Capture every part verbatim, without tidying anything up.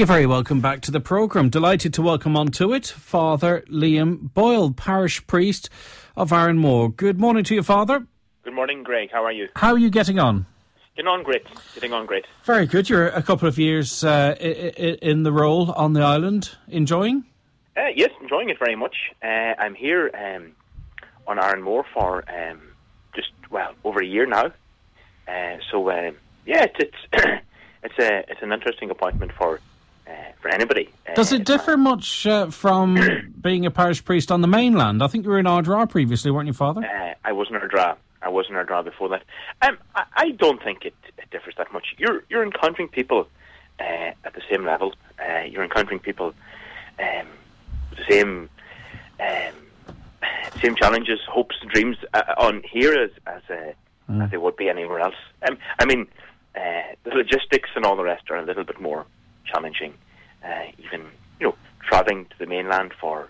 You're very welcome back to the programme. Delighted to welcome onto it Father Liam Boyle, parish priest of Arranmore. Good morning to you, Father. Good morning, Greg. How are you? How are you getting on? Getting on great. Getting on great. Very good. You're a couple of years uh, in the role on the island. Enjoying? Uh, yes, enjoying it very much. Uh, I'm here um, on Arranmore for um, just, well, over a year now. Uh, so, uh, yeah, it's it's, it's, a, it's an interesting appointment for uh, for anybody. Uh, Does it differ much uh, from being a parish priest on the mainland? I think you were in Ardra previously, weren't you, Father? Uh, I was in Ardra. I was in Ardra before that. Um, I, I don't think it, it differs that much. You're you're encountering people uh, at the same level. Uh, you're encountering people um, with the same um, same challenges, hopes, and dreams uh, on here as as, uh, mm. as they would be anywhere else. Um, I mean, uh, the logistics and all the rest are a little bit more challenging. Uh, even you know, travelling to the mainland for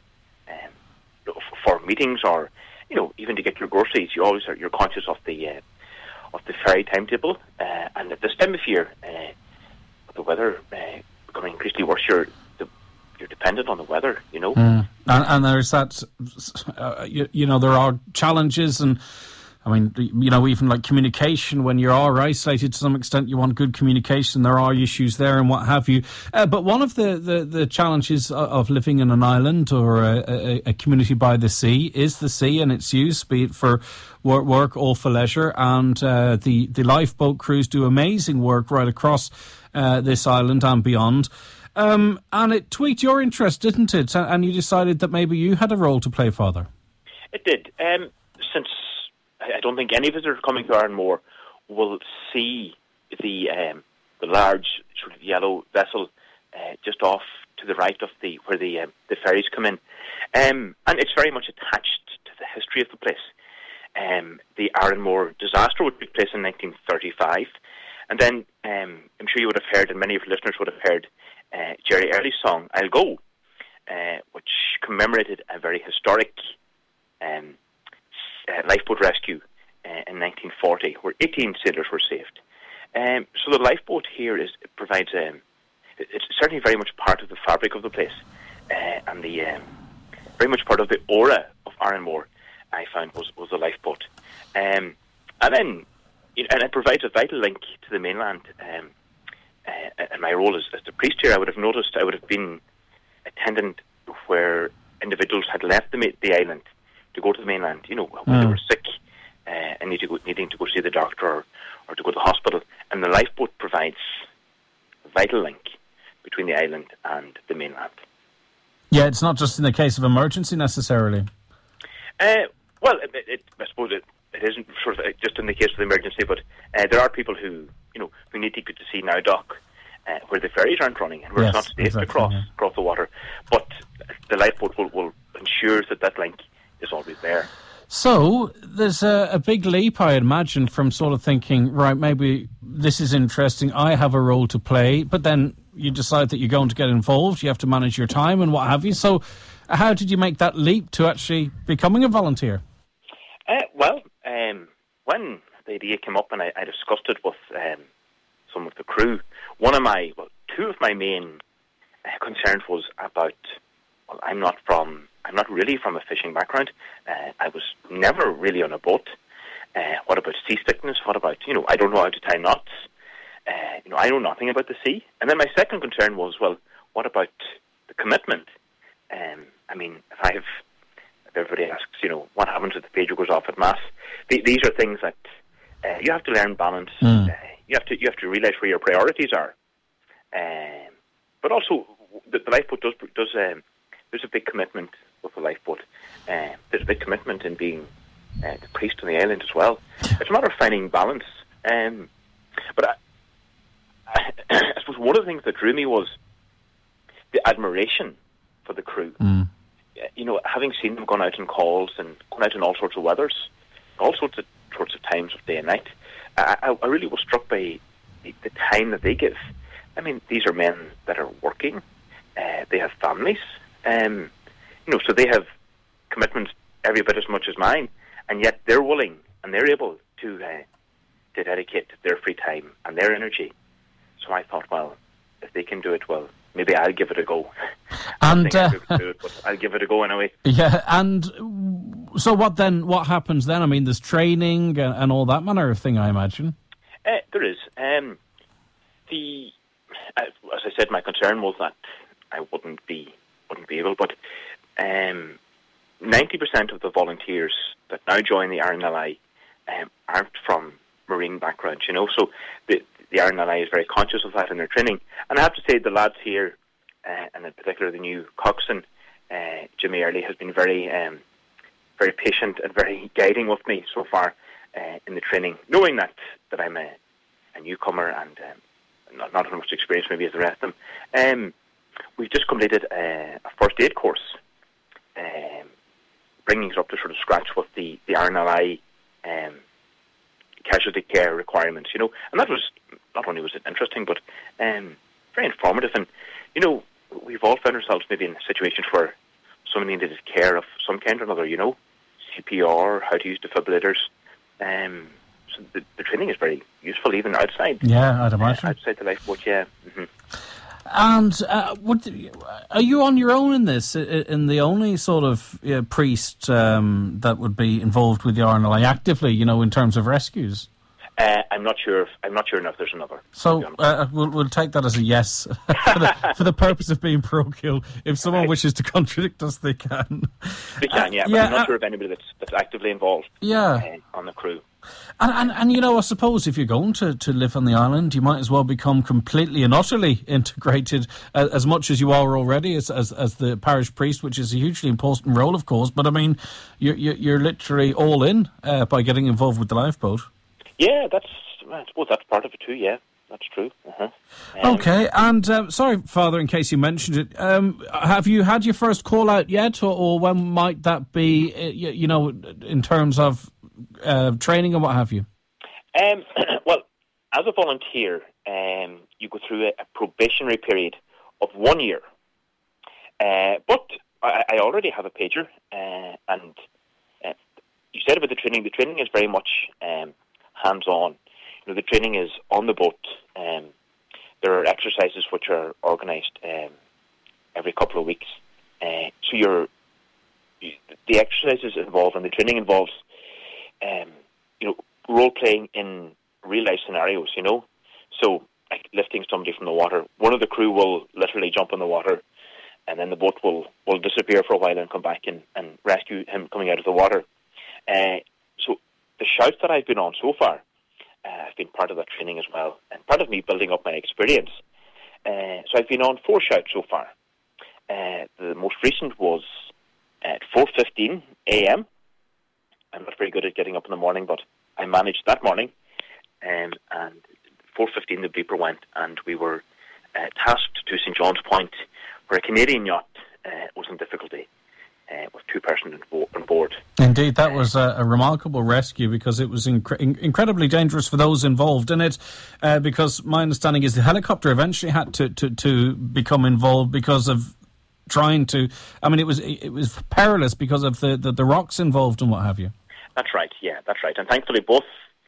um, for meetings or you know, even to get your groceries, you always are, you're conscious of the uh, of the ferry timetable, uh, and at this time of year, uh, with the weather uh, becoming increasingly worse, you're the, you're dependent on the weather, you know. Mm. And, and there's that, uh, you, you know, there are challenges and. I mean, you know, even like communication, when you are isolated to some extent, you want good communication. There are issues there and what have you. Uh, but one of the, the, the challenges of living in an island or a, a, a community by the sea is the sea and its use, be it for work, work or for leisure. And uh, the, the lifeboat crews do amazing work right across uh, this island and beyond. Um, and it tweaked your interest, didn't it? And you decided that maybe you had a role to play, Father. It did. Um, since... I don't think any visitor coming to Arranmore will see the um, the large sort of yellow vessel uh, just off to the right of the where the um, the ferries come in, um, and it's very much attached to the history of the place. Um, the Arranmore disaster would take place in nineteen thirty-five, and then um, I'm sure you would have heard, and many of your listeners would have heard, uh, Jerry Early's song "I'll Go," uh, which commemorated a very historic. Um, Uh, lifeboat rescue uh, in nineteen forty, where eighteen sailors were saved. Um, so the lifeboat here is it provides um, it, it's certainly very much part of the fabric of the place, uh, and the um, very much part of the aura of Arranmore. I found was was the lifeboat, um, and then you know, and it provides a vital link to the mainland. Um, uh, and my role as, as the priest here, I would have noticed I would have been attendant where individuals had left the the island to go to the mainland, you know, when mm. they were sick uh, and need to go, needing to go see the doctor or, or to go to the hospital. And the lifeboat provides a vital link between the island and the mainland. Yeah, it's not just in the case of emergency necessarily. Uh, well, it, it, I suppose it, it isn't sort of just in the case of the emergency, but uh, there are people who, you know, who need to go to see Nowdock, uh, where the ferries aren't running and where yes, it's not safe exactly, to cross, yeah. cross the water. But the lifeboat will, will ensure that that link is always there. So there's a, a big leap, I imagine, from sort of thinking, right, maybe this is interesting, I have a role to play, but then you decide that you're going to get involved, you have to manage your time and what have you. So how did you make that leap to actually becoming a volunteer? Uh, well, um, when the idea came up and I, I discussed it with um, some of the crew, one of my, well, two of my main uh, concerns was about, well, I'm not from... I'm not really from a fishing background. Uh, I was never really on a boat. Uh, what about seasickness? What about, you know, I don't know how to tie knots. Uh, you know, I know nothing about the sea. And then my second concern was, well, what about the commitment? Um, I mean, if I have, if everybody asks, you know, what happens if the pager goes off at Mass? Th- these are things that uh, you have to learn balance. Mm. Uh, you have to you have to realise where your priorities are. Um, but also, the, the lifeboat does does. Um, there's a big commitment with the lifeboat. Uh, there's a big commitment in being uh, the priest on the island as well. It's a matter of finding balance. Um, but I, I, I suppose one of the things that drew me was the admiration for the crew. Mm. You know, having seen them gone out on calls and gone out in all sorts of weathers, all sorts of sorts of times of day and night, I, I really was struck by the, the time that they give. I mean, these are men that are working. Uh, they have families. Um, you know, so they have commitments every bit as much as mine, and yet they're willing and they're able to uh, to dedicate their free time and their energy. So I thought, well, if they can do it, well, maybe I'll give it a go. And uh, I'll, do it, but I'll give it a go anyway. Yeah, and so what then? What happens then? I mean, there's training and, and all that manner of thing, I imagine. Uh, there is. Um, the uh, as I said, my concern was that I wouldn't be wouldn't be able, but um, ninety percent of the volunteers that now join the R N L I um, aren't from marine backgrounds, you know. So the the R N L I is very conscious of that in their training, and I have to say the lads here, uh, and in particular the new coxswain, uh, Jimmy Early, has been very um, very patient and very guiding with me so far uh, in the training, knowing that that I'm a, a newcomer and um, not not as much experience maybe as the rest of them. Um, we've just completed a, a first aid course, um, bringing us up to sort of scratch with the the R N L I um, casualty care requirements, you know, and that was not only was it interesting, but um, very informative. And you know, we've all found ourselves maybe in situations where somebody needed care of some kind or another, you know, C P R, how to use defibrillators. Um, so the, the training is very useful, even outside. Yeah, I'd imagine. Uh, outside the lifeboat, yeah. Mm-hmm. And uh, what, are you on your own in this? In the only sort of uh, priest um, that would be involved with the R N L I actively, you know, in terms of rescues? Uh, I'm not sure. If, I'm not sure enough. There's another. So uh, we'll we'll take that as a yes for, the, for the purpose of being parochial. If someone right. wishes to contradict us, they can. They can, yeah. Uh, but yeah, I'm not uh, sure of anybody that's that's actively involved. Yeah. Uh, on the crew. And, and and you know, I suppose if you're going to, to live on the island, you might as well become completely and utterly integrated, uh, as much as you are already as, as as the parish priest, which is a hugely important role, of course. But I mean, you're you're, you're literally all in uh, by getting involved with the lifeboat. Yeah, that's I suppose that's part of it too. Yeah, that's true. Uh-huh. Um, okay, and um, sorry, Father, in case you mentioned it, um, have you had your first call out yet, or, or when might that be? You, you know, in terms of Uh, training and what have you? Um, well, as a volunteer, um, you go through a, a probationary period of one year. Uh, but I, I already have a pager, uh, and uh, you said about the training. The training is very much um, hands-on. You know, the training is on the boat. Um, there are exercises which are organised um, every couple of weeks. Uh, so you're you, the exercises involved and the training involves. Um, you know, role-playing in real-life scenarios, you know. So, like lifting somebody from the water. One of the crew will literally jump in the water, and then the boat will, will disappear for a while and come back and, and rescue him coming out of the water. Uh, so, the shouts that I've been on so far uh, have been part of that training as well, and part of me building up my experience. Uh, so, I've been on four shouts so far. Uh, the most recent was at four fifteen a.m., I'm not very good at getting up in the morning, but I managed that morning. Um, and four fifteen, the beeper went, and we were uh, tasked to Saint John's Point, where a Canadian yacht uh, was in difficulty uh, with two persons on board. Indeed, that was a, a remarkable rescue because it was incre- in- incredibly dangerous for those involved in it. Uh, because my understanding is the helicopter eventually had to, to, to become involved because of trying to. I mean, it was it was perilous because of the, the, the rocks involved and what have you. That's right, yeah, that's right. And thankfully both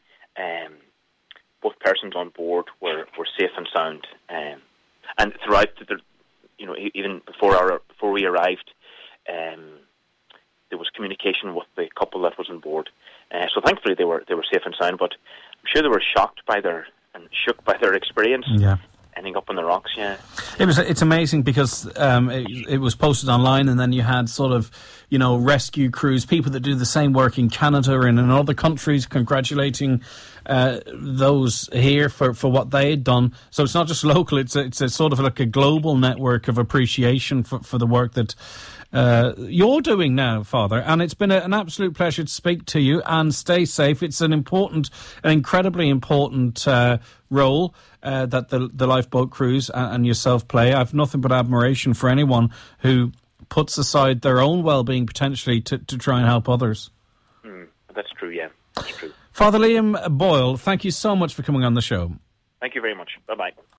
um, both persons on board were, were safe and sound. Um, and throughout, the, you know, even before our before we arrived, um, there was communication with the couple that was on board. Uh, so thankfully they were they were safe and sound, but I'm sure they were shocked by their, and shook by their experience. Yeah. Ending up on the rocks, yeah. It was. It's amazing because um, it, it was posted online, and then you had sort of, you know, rescue crews, people that do the same work in Canada and in other countries, congratulating uh, those here for, for what they had done. So it's not just local; it's a, it's a sort of like a global network of appreciation for, for the work that uh, you're doing now, Father. And it's been a, an absolute pleasure to speak to you. And stay safe. It's an important, an incredibly important uh, role. Uh, that the the lifeboat crews and, and yourself play. I have nothing but admiration for anyone who puts aside their own well-being potentially to, to try and help others. Mm, that's true, yeah. That's true. Father Liam Boyle, thank you so much for coming on the show. Thank you very much. Bye-bye.